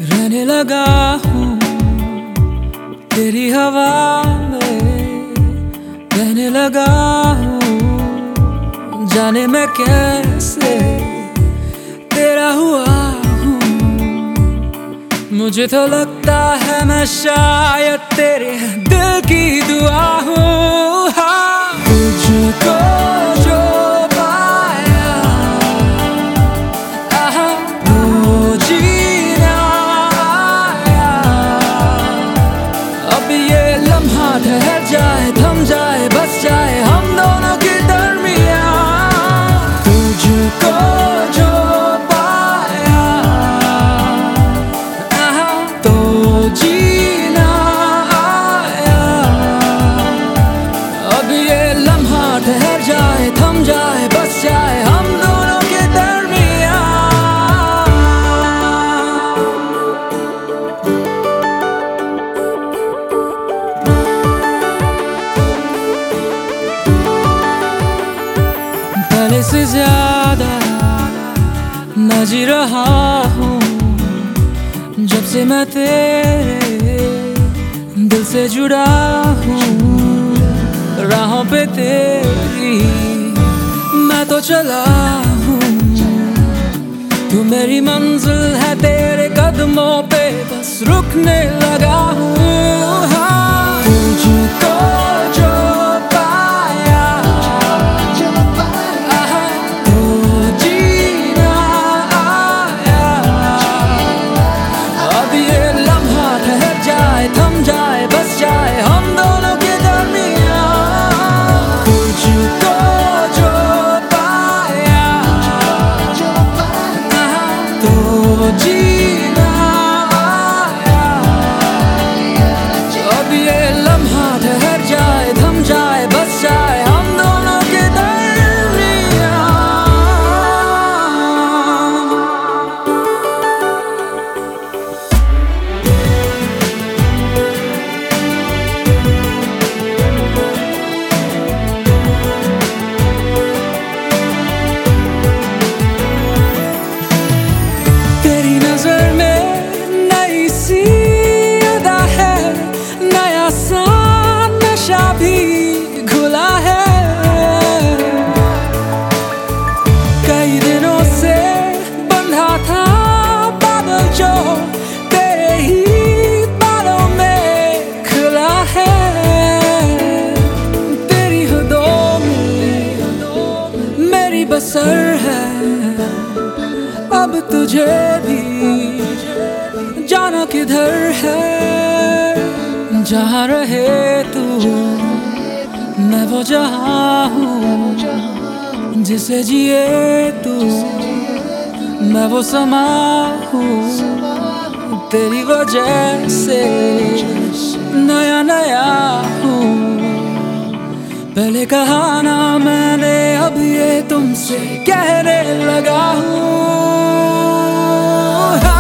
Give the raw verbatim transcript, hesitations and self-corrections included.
रहने लगा हूँ तेरी हवा में, रहने लगा हूँ जाने मैं कैसे तेरा हुआ हूँ। मुझे तो लगता है मैं शायद तेरे दिल की दुआ हूँ। हाँ, तुझको जो पाया आहा तो जीना आया। अब ये लम्हा ठहर जाए, थम जाए, बस जाए हम दोनों के दरमियाँ। तुझको जो पाया आहा तो जीना आया। अब ये लम्हा ठहर जाए, थम जाए, बस जाए हम दोनों के दरमियाँ। पहले से ज्यादा मैं जी रहा हूँ जब से मैं तेरे दिल से जुड़ा हूँ। राहों पे तेरी मैं तो चला हूँ, तू मेरी मंजिल है, तेरे कदमों पे बस रुकने लगा हूँ। हाँ, तुझको जो पाया आहा तो जीना आया। अब ये लम्हा ठहर जाए, थम जाए, बस जाए हम दोनों के दरमियाँ। तुझको जो पाया आहा तो जीना आया। अब ये लम्हा ठहर जाए, थम जाए, बस जाए हम दोनों के दरमियाँ। तेरी नजर में नई सी अदा है, नया सा नशा भी घुला है। कई दिनों से बंधा था बादल जो तेरे ही बालों में खुला है। तेरी हदों में मेरी बसर है, अब तुझे भी जाना किधर है। जहाँ रहे तू मैं वो जहाँ हूँ, जिसे जिए तू मैं वो समा हूँ। तेरी वजह से नया नया हूँ, पहले कहा ना मैंने अब ये तुमसे कहने लगा हूँ।